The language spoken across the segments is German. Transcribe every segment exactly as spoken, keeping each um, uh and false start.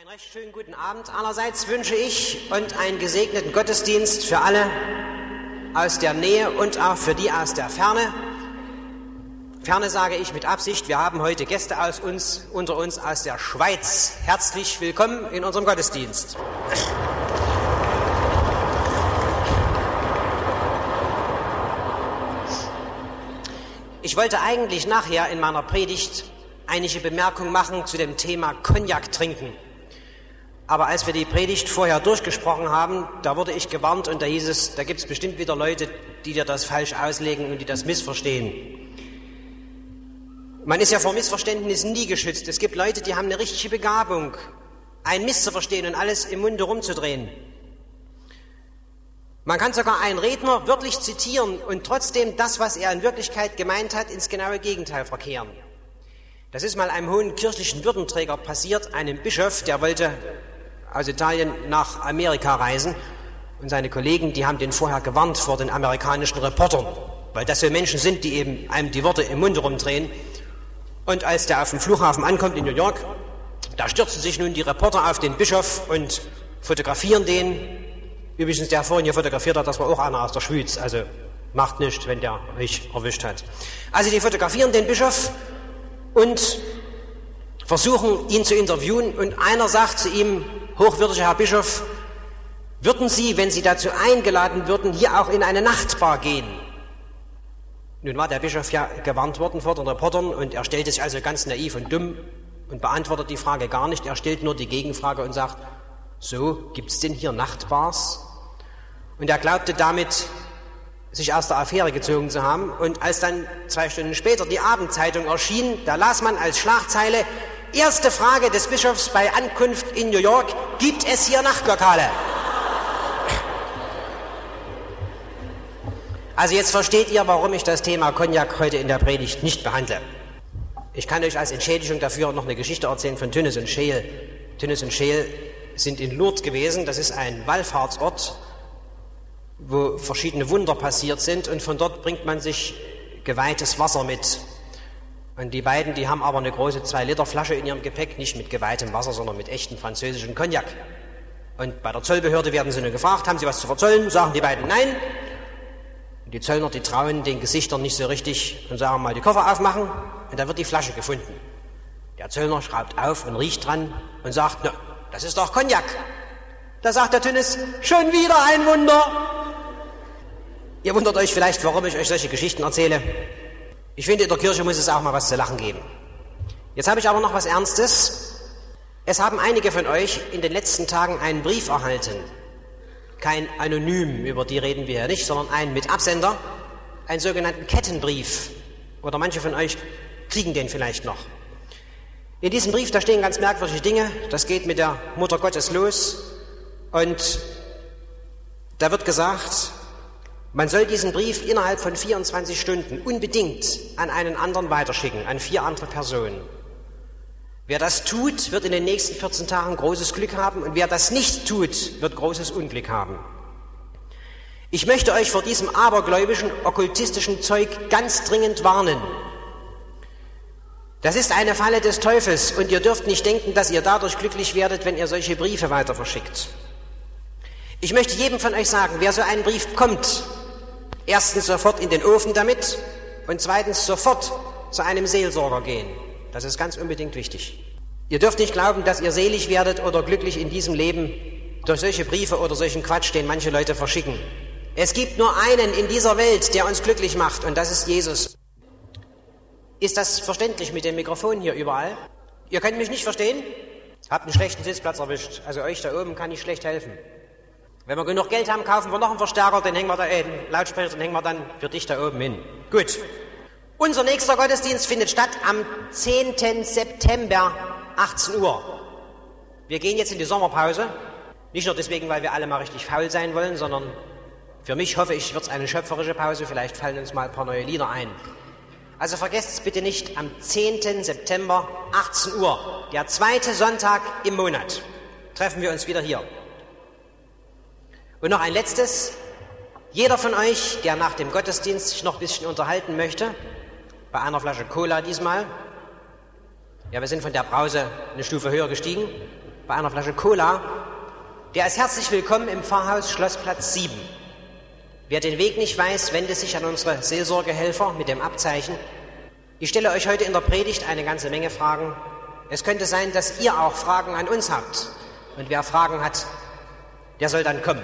Einen recht schönen guten Abend allerseits wünsche ich und einen gesegneten Gottesdienst für alle aus der Nähe und auch für die aus der Ferne. Ferne sage ich mit Absicht, wir haben heute Gäste aus uns, unter uns aus der Schweiz. Herzlich willkommen in unserem Gottesdienst. Ich wollte eigentlich nachher in meiner Predigt einige Bemerkungen machen zu dem Thema Cognac trinken. Aber als wir die Predigt vorher durchgesprochen haben, da wurde ich gewarnt und da hieß es, da gibt es bestimmt wieder Leute, die dir das falsch auslegen und die das missverstehen. Man ist ja vor Missverständnissen nie geschützt. Es gibt Leute, die haben eine richtige Begabung, ein misszuverstehen und alles im Munde rumzudrehen. Man kann sogar einen Redner wörtlich zitieren und trotzdem das, was er in Wirklichkeit gemeint hat, ins genaue Gegenteil verkehren. Das ist mal einem hohen kirchlichen Würdenträger passiert, einem Bischof, der wollte aus Italien nach Amerika reisen und seine Kollegen, die haben den vorher gewarnt vor den amerikanischen Reportern, weil das so Menschen sind, die eben einem die Worte im Munde rumdrehen. Und als der auf dem Flughafen ankommt in New York, da stürzen sich nun die Reporter auf den Bischof und fotografieren den. Übrigens, der vorhin hier fotografiert hat, das war auch einer aus der Schweiz, also macht nichts, wenn der mich erwischt hat. Also die fotografieren den Bischof und versuchen, ihn zu interviewen. Und einer sagt zu ihm, hochwürdiger Herr Bischof, würden Sie, wenn Sie dazu eingeladen würden, hier auch in eine Nachtbar gehen? Nun war der Bischof ja gewarnt worden vor den Reportern und er stellte sich also ganz naiv und dumm und beantwortet die Frage gar nicht. Er stellt nur die Gegenfrage und sagt, so, gibt's denn hier Nachtbars? Und er glaubte damit, sich aus der Affäre gezogen zu haben. Und als dann zwei Stunden später die Abendzeitung erschien, da las man als Schlagzeile, erste Frage des Bischofs bei Ankunft in New York, gibt es hier Nachtlokale? Also jetzt versteht ihr, warum ich das Thema Cognac heute in der Predigt nicht behandle. Ich kann euch als Entschädigung dafür noch eine Geschichte erzählen von Tunis und Scheel. Tunis und Scheel sind in Lourdes gewesen, das ist ein Wallfahrtsort, wo verschiedene Wunder passiert sind und von dort bringt man sich geweihtes Wasser mit. Und die beiden, die haben aber eine große zwei Liter Flasche in ihrem Gepäck, nicht mit geweihtem Wasser, sondern mit echtem französischen Cognac. Und bei der Zollbehörde werden sie nur gefragt, haben sie was zu verzollen? Sagen die beiden nein. Und die Zöllner, die trauen den Gesichtern nicht so richtig und sagen mal die Koffer aufmachen und da wird die Flasche gefunden. Der Zöllner schraubt auf und riecht dran und sagt, na, das ist doch Cognac. Da sagt der Tunis, schon wieder ein Wunder. Ihr wundert euch vielleicht, warum ich euch solche Geschichten erzähle. Ich finde, in der Kirche muss es auch mal was zu lachen geben. Jetzt habe ich aber noch was Ernstes. Es haben einige von euch in den letzten Tagen einen Brief erhalten. Kein Anonym, über die reden wir ja nicht, sondern einen mit Absender. Einen sogenannten Kettenbrief. Oder manche von euch kriegen den vielleicht noch. In diesem Brief, da stehen ganz merkwürdige Dinge. Das geht mit der Mutter Gottes los. Und da wird gesagt, man soll diesen Brief innerhalb von vierundzwanzig Stunden unbedingt an einen anderen weiterschicken, an vier andere Personen. Wer das tut, wird in den nächsten vierzehn Tagen großes Glück haben und wer das nicht tut, wird großes Unglück haben. Ich möchte euch vor diesem abergläubischen, okkultistischen Zeug ganz dringend warnen. Das ist eine Falle des Teufels und ihr dürft nicht denken, dass ihr dadurch glücklich werdet, wenn ihr solche Briefe weiter verschickt. Ich möchte jedem von euch sagen, wer so einen Brief bekommt, erstens sofort in den Ofen damit und zweitens sofort zu einem Seelsorger gehen. Das ist ganz unbedingt wichtig. Ihr dürft nicht glauben, dass ihr selig werdet oder glücklich in diesem Leben durch solche Briefe oder solchen Quatsch, den manche Leute verschicken. Es gibt nur einen in dieser Welt, der uns glücklich macht und das ist Jesus. Ist das verständlich mit dem Mikrofon hier überall? Ihr könnt mich nicht verstehen? Habt einen schlechten Sitzplatz erwischt. Also euch da oben kann ich schlecht helfen. Wenn wir genug Geld haben, kaufen wir noch einen Verstärker, den hängen wir da, äh, den Lautsprecher, den hängen wir dann für dich da oben hin. Gut. Unser nächster Gottesdienst findet statt am zehnten September, achtzehn Uhr. Wir gehen jetzt in die Sommerpause. Nicht nur deswegen, weil wir alle mal richtig faul sein wollen, sondern für mich, hoffe ich, wird es eine schöpferische Pause. Vielleicht fallen uns mal ein paar neue Lieder ein. Also vergesst es bitte nicht, am zehnten September, achtzehn Uhr, der zweite Sonntag im Monat, treffen wir uns wieder hier. Und noch ein letztes. Jeder von euch, der nach dem Gottesdienst sich noch ein bisschen unterhalten möchte, bei einer Flasche Cola diesmal, ja, wir sind von der Brause eine Stufe höher gestiegen, bei einer Flasche Cola, der ist herzlich willkommen im Pfarrhaus Schlossplatz sieben. Wer den Weg nicht weiß, wende sich an unsere Seelsorgehelfer mit dem Abzeichen. Ich stelle euch heute in der Predigt eine ganze Menge Fragen. Es könnte sein, dass ihr auch Fragen an uns habt. Und wer Fragen hat, der soll dann kommen.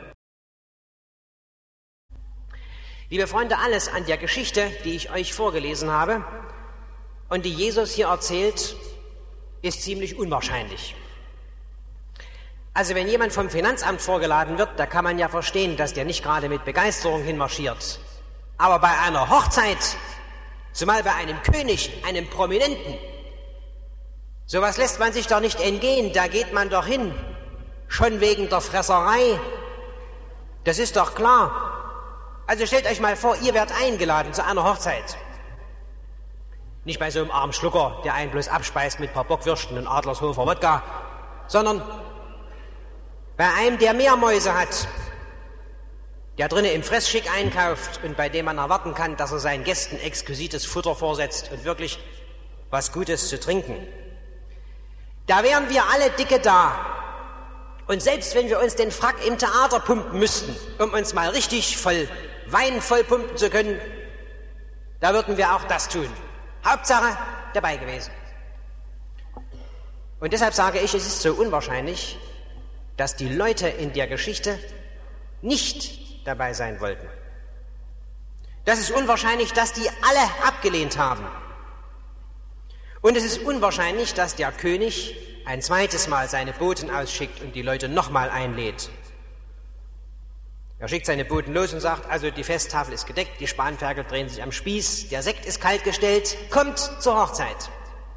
Liebe Freunde, alles an der Geschichte, die ich euch vorgelesen habe und die Jesus hier erzählt, ist ziemlich unwahrscheinlich. Also wenn jemand vom Finanzamt vorgeladen wird, da kann man ja verstehen, dass der nicht gerade mit Begeisterung hinmarschiert. Aber bei einer Hochzeit, zumal bei einem König, einem Prominenten, sowas lässt man sich doch nicht entgehen, da geht man doch hin, schon wegen der Fresserei. Das ist doch klar. Also stellt euch mal vor, ihr werdet eingeladen zu einer Hochzeit. Nicht bei so einem armen Schlucker, der einen bloß abspeist mit ein paar Bockwürsten und Adlershofer Wodka, sondern bei einem, der mehr Mäuse hat, der drinnen im Fressschick einkauft und bei dem man erwarten kann, dass er seinen Gästen exquisites Futter vorsetzt und wirklich was Gutes zu trinken. Da wären wir alle dicke da. Und selbst wenn wir uns den Frack im Theater pumpen müssten, um uns mal richtig voll Wein voll pumpen zu können, da würden wir auch das tun. Hauptsache dabei gewesen. Und deshalb sage ich, es ist so unwahrscheinlich, dass die Leute in der Geschichte nicht dabei sein wollten. Das ist unwahrscheinlich, dass die alle abgelehnt haben. Und es ist unwahrscheinlich, dass der König ein zweites Mal seine Boten ausschickt und die Leute nochmal einlädt. Er schickt seine Boten los und sagt, also die Festtafel ist gedeckt, die Spanferkel drehen sich am Spieß, der Sekt ist kaltgestellt, kommt zur Hochzeit.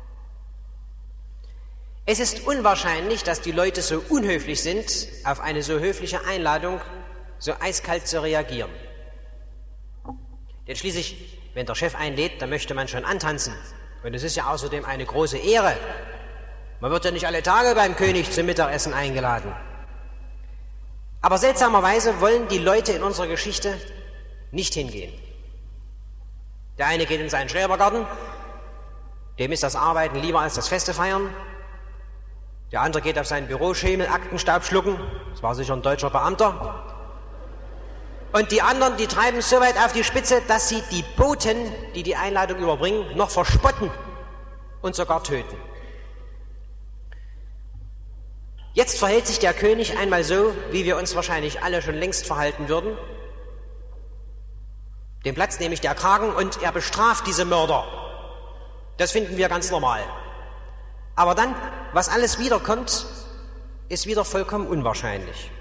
Es ist unwahrscheinlich, dass die Leute so unhöflich sind, auf eine so höfliche Einladung so eiskalt zu reagieren. Denn schließlich, wenn der Chef einlädt, dann möchte man schon antanzen. Und es ist ja außerdem eine große Ehre. Man wird ja nicht alle Tage beim König zum Mittagessen eingeladen. Aber seltsamerweise wollen die Leute in unserer Geschichte nicht hingehen. Der eine geht in seinen Schrebergarten, dem ist das Arbeiten lieber als das Feste feiern. Der andere geht auf sein Büro, Schemel, Aktenstaub schlucken. Das war sicher ein deutscher Beamter. Und die anderen, die treiben es so weit auf die Spitze, dass sie die Boten, die die Einladung überbringen, noch verspotten und sogar töten. Jetzt verhält sich der König einmal so, wie wir uns wahrscheinlich alle schon längst verhalten würden. Dem platzt nämlich der Kragen und er bestraft diese Mörder. Das finden wir ganz normal. Aber dann, was alles wiederkommt, ist wieder vollkommen unwahrscheinlich.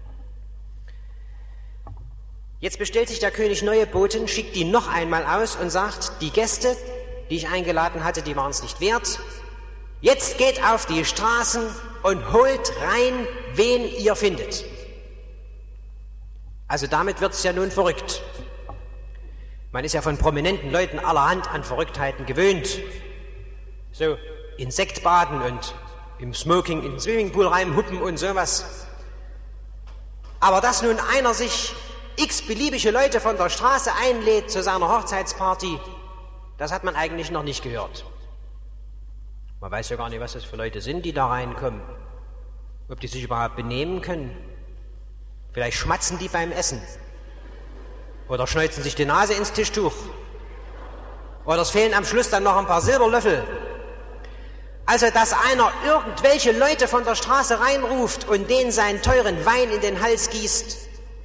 Jetzt bestellt sich der König neue Boten, schickt die noch einmal aus und sagt, die Gäste, die ich eingeladen hatte, die waren es nicht wert. Jetzt geht auf die Straßen und holt rein, wen ihr findet. Also damit wird es ja nun verrückt. Man ist ja von prominenten Leuten allerhand an Verrücktheiten gewöhnt. So Insektbaden und im Smoking in den Swimmingpool reinhuppen und sowas. Aber dass nun einer sich x-beliebige Leute von der Straße einlädt zu seiner Hochzeitsparty, das hat man eigentlich noch nicht gehört. Man weiß ja gar nicht, was das für Leute sind, die da reinkommen. Ob die sich überhaupt benehmen können. Vielleicht schmatzen die beim Essen. Oder schneuzen sich die Nase ins Tischtuch. Oder es fehlen am Schluss dann noch ein paar Silberlöffel. Also, dass einer irgendwelche Leute von der Straße reinruft und denen seinen teuren Wein in den Hals gießt,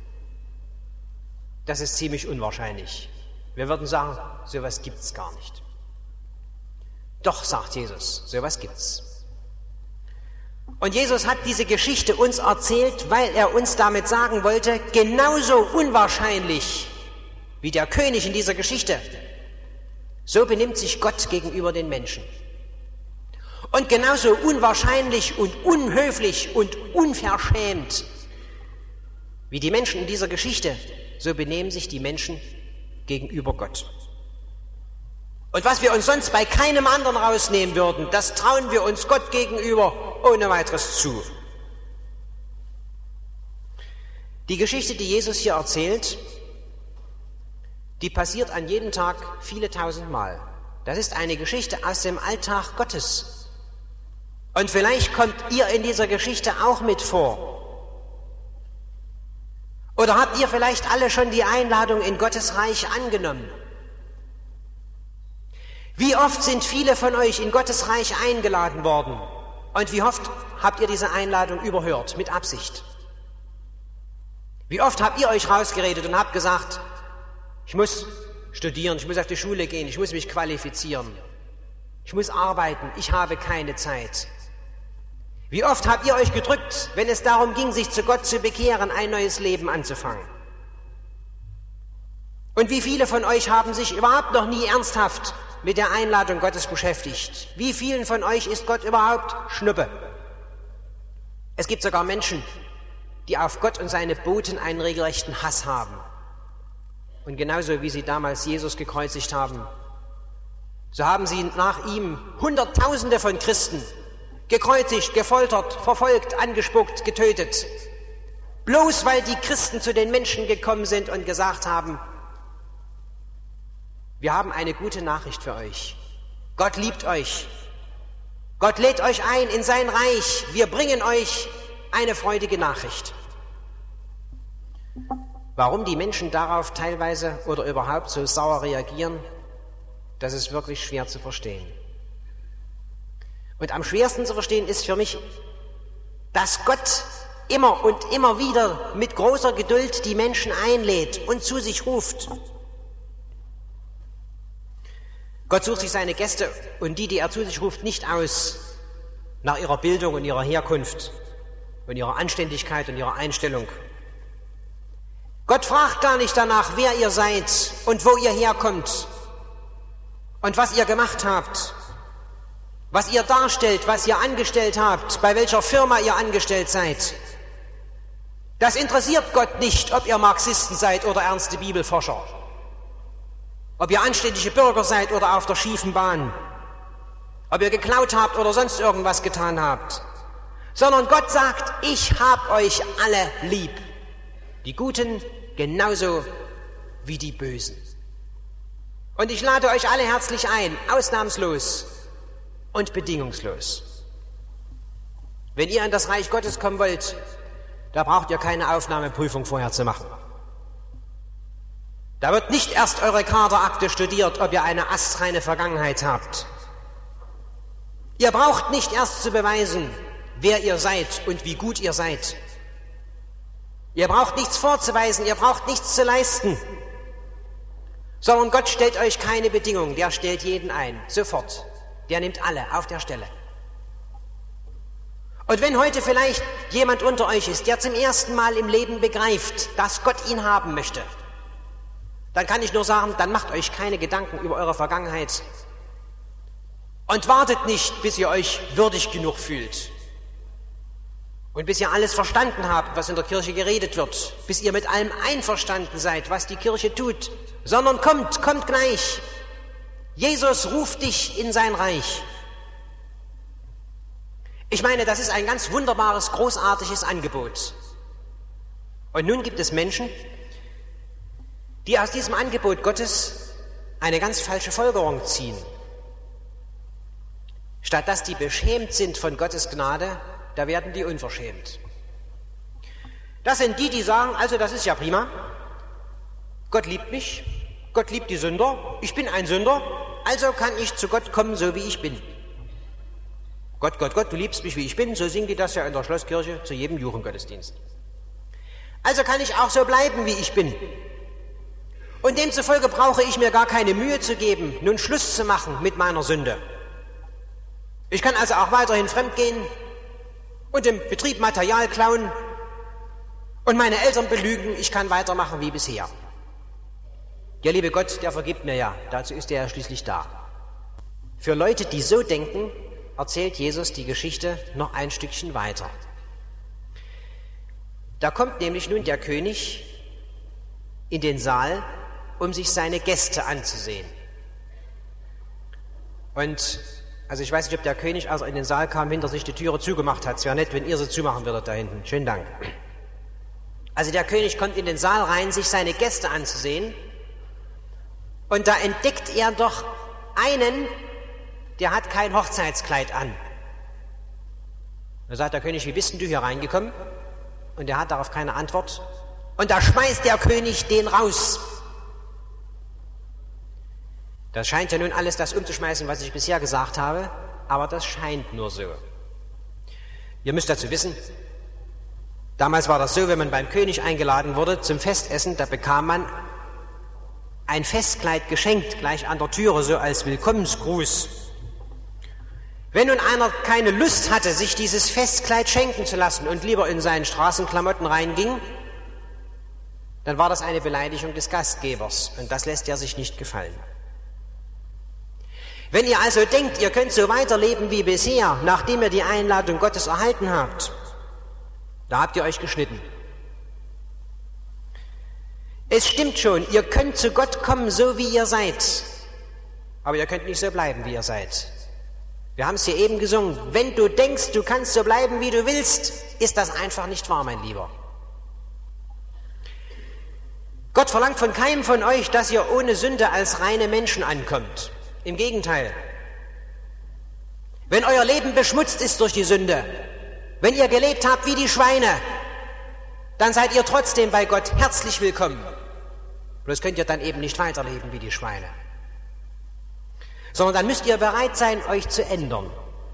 das ist ziemlich unwahrscheinlich. Wir würden sagen, sowas gibt's gar nicht. Doch, sagt Jesus, sowas gibt's. Und Jesus hat diese Geschichte uns erzählt, weil er uns damit sagen wollte, genauso unwahrscheinlich wie der König in dieser Geschichte, so benimmt sich Gott gegenüber den Menschen. Und genauso unwahrscheinlich und unhöflich und unverschämt wie die Menschen in dieser Geschichte, so benehmen sich die Menschen gegenüber Gott. Und was wir uns sonst bei keinem anderen rausnehmen würden, das trauen wir uns Gott gegenüber ohne weiteres zu. Die Geschichte, die Jesus hier erzählt, die passiert an jedem Tag viele tausend Mal. Das ist eine Geschichte aus dem Alltag Gottes. Und vielleicht kommt ihr in dieser Geschichte auch mit vor. Oder habt ihr vielleicht alle schon die Einladung in Gottes Reich angenommen? Wie oft sind viele von euch in Gottes Reich eingeladen worden? Und wie oft habt ihr diese Einladung überhört, mit Absicht? Wie oft habt ihr euch rausgeredet und habt gesagt, ich muss studieren, ich muss auf die Schule gehen, ich muss mich qualifizieren, ich muss arbeiten, ich habe keine Zeit. Wie oft habt ihr euch gedrückt, wenn es darum ging, sich zu Gott zu bekehren, ein neues Leben anzufangen? Und wie viele von euch haben sich überhaupt noch nie ernsthaft mit der Einladung Gottes beschäftigt? Wie vielen von euch ist Gott überhaupt Schnuppe? Es gibt sogar Menschen, die auf Gott und seine Boten einen regelrechten Hass haben. Und genauso wie sie damals Jesus gekreuzigt haben, so haben sie nach ihm Hunderttausende von Christen gekreuzigt, gefoltert, verfolgt, angespuckt, getötet. Bloß weil die Christen zu den Menschen gekommen sind und gesagt haben, wir haben eine gute Nachricht für euch. Gott liebt euch. Gott lädt euch ein in sein Reich. Wir bringen euch eine freudige Nachricht. Warum die Menschen darauf teilweise oder überhaupt so sauer reagieren, das ist wirklich schwer zu verstehen. Und am schwersten zu verstehen ist für mich, dass Gott immer und immer wieder mit großer Geduld die Menschen einlädt und zu sich ruft. Gott sucht sich seine Gäste und die, die er zu sich ruft, nicht aus nach ihrer Bildung und ihrer Herkunft und ihrer Anständigkeit und ihrer Einstellung. Gott fragt gar nicht danach, wer ihr seid und wo ihr herkommt und was ihr gemacht habt, was ihr darstellt, was ihr angestellt habt, bei welcher Firma ihr angestellt seid. Das interessiert Gott nicht, ob ihr Marxisten seid oder ernste Bibelforscher, ob ihr anständige Bürger seid oder auf der schiefen Bahn, ob ihr geklaut habt oder sonst irgendwas getan habt, sondern Gott sagt, ich hab euch alle lieb, die Guten genauso wie die Bösen. Und ich lade euch alle herzlich ein, ausnahmslos und bedingungslos. Wenn ihr in das Reich Gottes kommen wollt, da braucht ihr keine Aufnahmeprüfung vorher zu machen. Da wird nicht erst eure Kaderakte studiert, ob ihr eine astreine Vergangenheit habt. Ihr braucht nicht erst zu beweisen, wer ihr seid und wie gut ihr seid. Ihr braucht nichts vorzuweisen, ihr braucht nichts zu leisten, sondern Gott stellt euch keine Bedingungen, der stellt jeden ein, sofort. Der nimmt alle auf der Stelle. Und wenn heute vielleicht jemand unter euch ist, der zum ersten Mal im Leben begreift, dass Gott ihn haben möchte, dann kann ich nur sagen, dann macht euch keine Gedanken über eure Vergangenheit und wartet nicht, bis ihr euch würdig genug fühlt und bis ihr alles verstanden habt, was in der Kirche geredet wird, bis ihr mit allem einverstanden seid, was die Kirche tut, sondern kommt, kommt gleich. Jesus ruft dich in sein Reich. Ich meine, das ist ein ganz wunderbares, großartiges Angebot. Und nun gibt es Menschen, die aus diesem Angebot Gottes eine ganz falsche Folgerung ziehen. Statt dass die beschämt sind von Gottes Gnade, da werden die unverschämt. Das sind die, die sagen, also das ist ja prima, Gott liebt mich, Gott liebt die Sünder, ich bin ein Sünder, also kann ich zu Gott kommen, so wie ich bin. Gott, Gott, Gott, du liebst mich, wie ich bin, so singen die das ja in der Schlosskirche zu jedem Jugendgottesdienst. Also kann ich auch so bleiben, wie ich bin. Und demzufolge brauche ich mir gar keine Mühe zu geben, nun Schluss zu machen mit meiner Sünde. Ich kann also auch weiterhin fremdgehen und im Betrieb Material klauen und meine Eltern belügen, ich kann weitermachen wie bisher. Der liebe Gott, der vergibt mir ja, dazu ist er ja schließlich da. Für Leute, die so denken, erzählt Jesus die Geschichte noch ein Stückchen weiter. Da kommt nämlich nun der König in den Saal, um sich seine Gäste anzusehen. Und, also ich weiß nicht, ob der König, als er in den Saal kam, hinter sich die Türe zugemacht hat. Es wäre nett, wenn ihr sie zumachen würdet da hinten. Schönen Dank. Also der König kommt in den Saal rein, sich seine Gäste anzusehen. Und da entdeckt er doch einen, der hat kein Hochzeitskleid an. Da sagt der König, wie bist denn du hier reingekommen? Und er hat darauf keine Antwort. Und da schmeißt der König den raus. Das scheint ja nun alles das umzuschmeißen, was ich bisher gesagt habe, aber das scheint nur so. Ihr müsst dazu wissen, damals war das so, wenn man beim König eingeladen wurde zum Festessen, da bekam man ein Festkleid geschenkt, gleich an der Türe, so als Willkommensgruß. Wenn nun einer keine Lust hatte, sich dieses Festkleid schenken zu lassen und lieber in seinen Straßenklamotten reinging, dann war das eine Beleidigung des Gastgebers und das lässt er sich nicht gefallen. Wenn ihr also denkt, ihr könnt so weiterleben wie bisher, nachdem ihr die Einladung Gottes erhalten habt, da habt ihr euch geschnitten. Es stimmt schon, ihr könnt zu Gott kommen, so wie ihr seid, aber ihr könnt nicht so bleiben, wie ihr seid. Wir haben es hier eben gesungen, wenn du denkst, du kannst so bleiben, wie du willst, ist das einfach nicht wahr, mein Lieber. Gott verlangt von keinem von euch, dass ihr ohne Sünde als reine Menschen ankommt. Im Gegenteil. Wenn euer Leben beschmutzt ist durch die Sünde, wenn ihr gelebt habt wie die Schweine, dann seid ihr trotzdem bei Gott herzlich willkommen. Bloß könnt ihr dann eben nicht weiterleben wie die Schweine. Sondern dann müsst ihr bereit sein, euch zu ändern.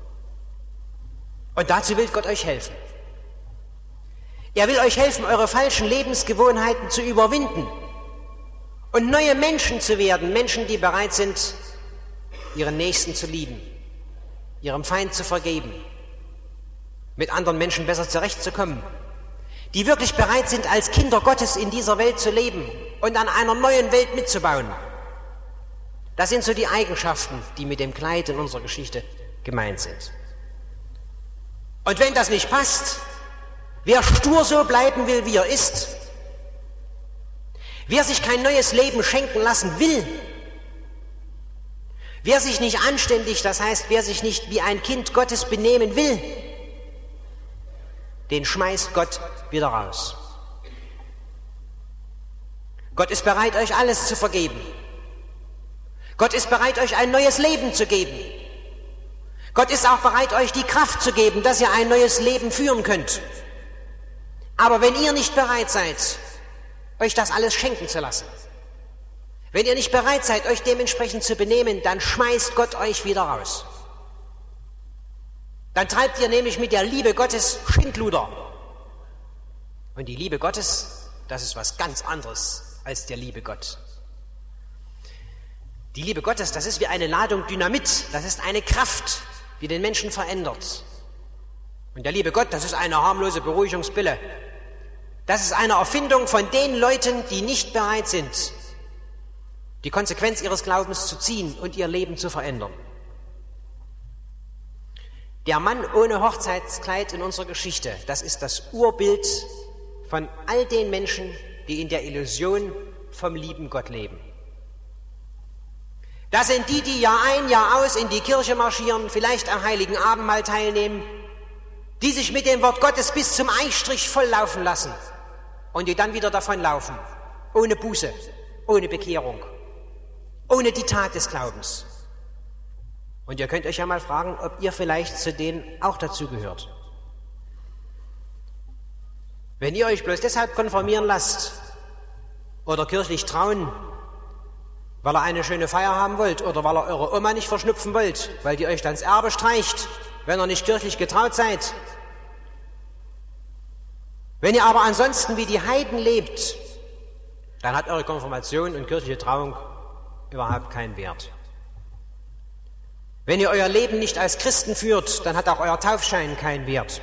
Und dazu will Gott euch helfen. Er will euch helfen, eure falschen Lebensgewohnheiten zu überwinden und neue Menschen zu werden, Menschen, die bereit sind, ihren Nächsten zu lieben, ihrem Feind zu vergeben, mit anderen Menschen besser zurechtzukommen, die wirklich bereit sind, als Kinder Gottes in dieser Welt zu leben und an einer neuen Welt mitzubauen. Das sind so die Eigenschaften, die mit dem Kleid in unserer Geschichte gemeint sind. Und wenn das nicht passt, wer stur so bleiben will, wie er ist, wer sich kein neues Leben schenken lassen will, wer sich nicht anständig, das heißt, wer sich nicht wie ein Kind Gottes benehmen will, den schmeißt Gott wieder raus. Gott ist bereit, euch alles zu vergeben. Gott ist bereit, euch ein neues Leben zu geben. Gott ist auch bereit, euch die Kraft zu geben, dass ihr ein neues Leben führen könnt. Aber wenn ihr nicht bereit seid, euch das alles schenken zu lassen, wenn ihr nicht bereit seid, euch dementsprechend zu benehmen, dann schmeißt Gott euch wieder raus. Dann treibt ihr nämlich mit der Liebe Gottes Schindluder. Und die Liebe Gottes, das ist was ganz anderes als der liebe Gott. Die Liebe Gottes, das ist wie eine Ladung Dynamit, das ist eine Kraft, die den Menschen verändert. Und der liebe Gott, das ist eine harmlose Beruhigungspille. Das ist eine Erfindung von den Leuten, die nicht bereit sind, die Konsequenz ihres Glaubens zu ziehen und ihr Leben zu verändern. Der Mann ohne Hochzeitskleid in unserer Geschichte, das ist das Urbild von all den Menschen, die in der Illusion vom lieben Gott leben. Das sind die, die Jahr ein, Jahr aus in die Kirche marschieren, vielleicht am Heiligen Abendmahl teilnehmen, die sich mit dem Wort Gottes bis zum Eichstrich volllaufen lassen und die dann wieder davonlaufen, ohne Buße, ohne Bekehrung, ohne die Tat des Glaubens. Und ihr könnt euch ja mal fragen, ob ihr vielleicht zu denen auch dazu gehört. Wenn ihr euch bloß deshalb konformieren lasst oder kirchlich trauen, weil ihr eine schöne Feier haben wollt oder weil ihr eure Oma nicht verschnupfen wollt, weil die euch dann das Erbe streicht, wenn ihr nicht kirchlich getraut seid. Wenn ihr aber ansonsten wie die Heiden lebt, dann hat eure Konfirmation und kirchliche Trauung überhaupt keinen Wert. Wenn ihr euer Leben nicht als Christen führt, dann hat auch euer Taufschein keinen Wert.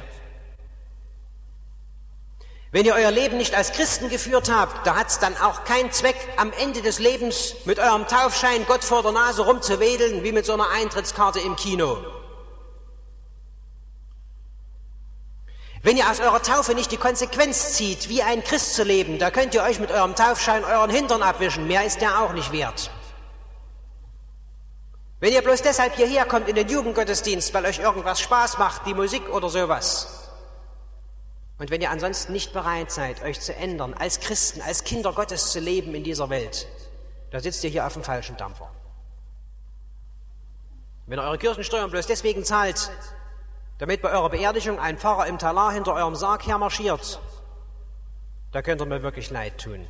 Wenn ihr euer Leben nicht als Christen geführt habt, da hat es dann auch keinen Zweck, am Ende des Lebens mit eurem Taufschein Gott vor der Nase rumzuwedeln, wie mit so einer Eintrittskarte im Kino. Wenn ihr aus eurer Taufe nicht die Konsequenz zieht, wie ein Christ zu leben, da könnt ihr euch mit eurem Taufschein euren Hintern abwischen, mehr ist der auch nicht wert. Wenn ihr bloß deshalb hierher kommt in den Jugendgottesdienst, weil euch irgendwas Spaß macht, die Musik oder sowas, und wenn ihr ansonsten nicht bereit seid, euch zu ändern, als Christen, als Kinder Gottes zu leben in dieser Welt, da sitzt ihr hier auf dem falschen Dampfer. Wenn ihr eure Kirchensteuern bloß deswegen zahlt, damit bei eurer Beerdigung ein Pfarrer im Talar hinter eurem Sarg hermarschiert, da könnt ihr mir wirklich leid tun.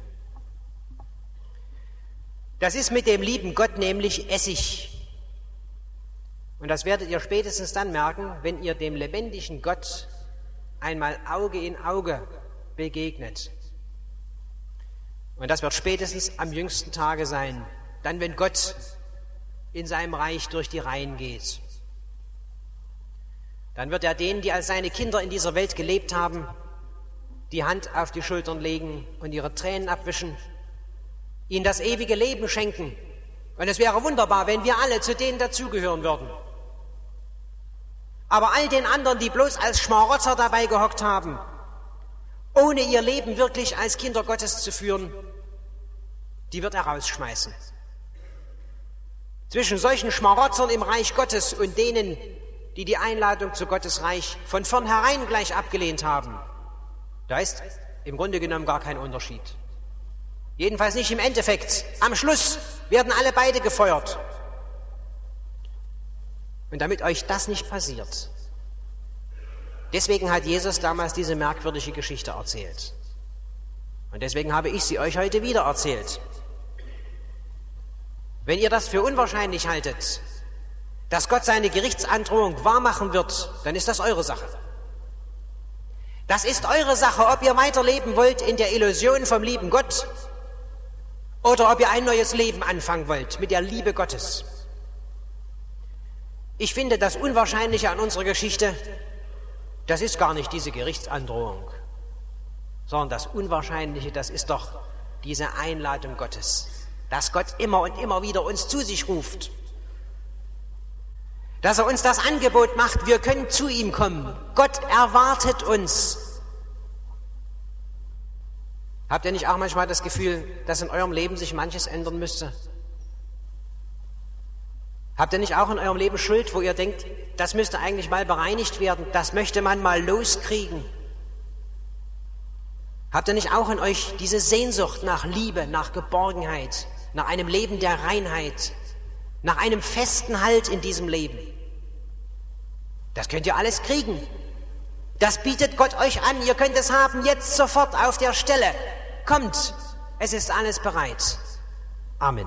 Das ist mit dem lieben Gott nämlich Essig. Und das werdet ihr spätestens dann merken, wenn ihr dem lebendigen Gott einmal Auge in Auge begegnet. Und das wird spätestens am jüngsten Tage sein, dann wenn Gott in seinem Reich durch die Reihen geht. Dann wird er denen, die als seine Kinder in dieser Welt gelebt haben, die Hand auf die Schultern legen und ihre Tränen abwischen, ihnen das ewige Leben schenken. Und es wäre wunderbar, wenn wir alle zu denen dazugehören würden. Aber all den anderen, die bloß als Schmarotzer dabei gehockt haben, ohne ihr Leben wirklich als Kinder Gottes zu führen, die wird er rausschmeißen. Zwischen solchen Schmarotzern im Reich Gottes und denen, die die Einladung zu Gottes Reich von vornherein gleich abgelehnt haben, da ist im Grunde genommen gar kein Unterschied. Jedenfalls nicht im Endeffekt. Am Schluss werden alle beide gefeuert. Und damit euch das nicht passiert, deswegen hat Jesus damals diese merkwürdige Geschichte erzählt. Und deswegen habe ich sie euch heute wieder erzählt. Wenn ihr das für unwahrscheinlich haltet, dass Gott seine Gerichtsandrohung wahrmachen wird, dann ist das eure Sache. Das ist eure Sache, ob ihr weiterleben wollt in der Illusion vom lieben Gott oder ob ihr ein neues Leben anfangen wollt mit der Liebe Gottes. Ich finde, das Unwahrscheinliche an unserer Geschichte, das ist gar nicht diese Gerichtsandrohung, sondern das Unwahrscheinliche, das ist doch diese Einladung Gottes, dass Gott immer und immer wieder uns zu sich ruft, dass er uns das Angebot macht, wir können zu ihm kommen. Gott erwartet uns. Habt ihr nicht auch manchmal das Gefühl, dass in eurem Leben sich manches ändern müsste? Habt ihr nicht auch in eurem Leben Schuld, wo ihr denkt, das müsste eigentlich mal bereinigt werden, das möchte man mal loskriegen? Habt ihr nicht auch in euch diese Sehnsucht nach Liebe, nach Geborgenheit, nach einem Leben der Reinheit, nach einem festen Halt in diesem Leben? Das könnt ihr alles kriegen. Das bietet Gott euch an. Ihr könnt es haben, jetzt sofort auf der Stelle. Kommt, es ist alles bereit. Amen.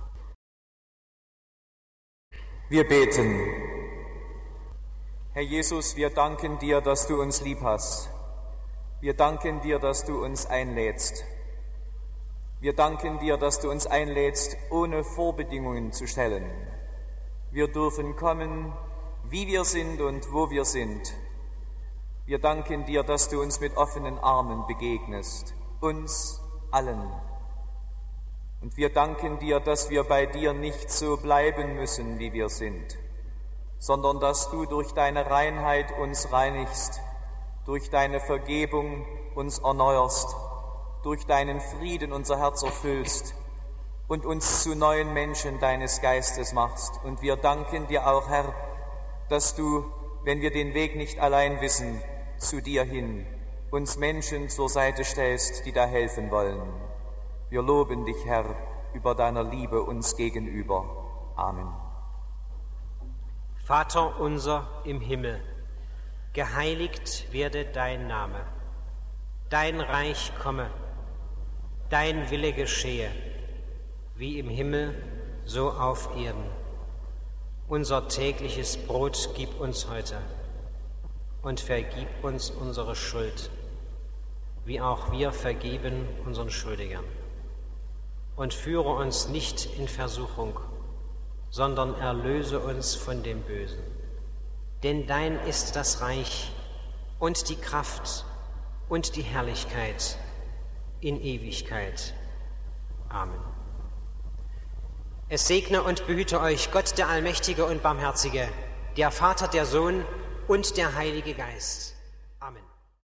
Wir beten. Herr Jesus, wir danken dir, dass du uns lieb hast. Wir danken dir, dass du uns einlädst. Wir danken dir, dass du uns einlädst, ohne Vorbedingungen zu stellen. Wir dürfen kommen, wie wir sind und wo wir sind. Wir danken dir, dass du uns mit offenen Armen begegnest, uns allen. Und wir danken dir, dass wir bei dir nicht so bleiben müssen, wie wir sind, sondern dass du durch deine Reinheit uns reinigst, durch deine Vergebung uns erneuerst, durch deinen Frieden unser Herz erfüllst und uns zu neuen Menschen deines Geistes machst. Und wir danken dir auch, Herr, dass du, wenn wir den Weg nicht allein wissen, zu dir hin uns Menschen zur Seite stellst, die da helfen wollen. Wir loben dich, Herr, über deiner Liebe uns gegenüber. Amen. Vater unser im Himmel, geheiligt werde dein Name. Dein Reich komme, dein Wille geschehe, wie im Himmel, so auf Erden. Unser tägliches Brot gib uns heute und vergib uns unsere Schuld, wie auch wir vergeben unseren Schuldigern. Und führe uns nicht in Versuchung, sondern erlöse uns von dem Bösen. Denn dein ist das Reich und die Kraft und die Herrlichkeit in Ewigkeit. Amen. Es segne und behüte euch Gott, der Allmächtige und Barmherzige, der Vater, der Sohn und der Heilige Geist.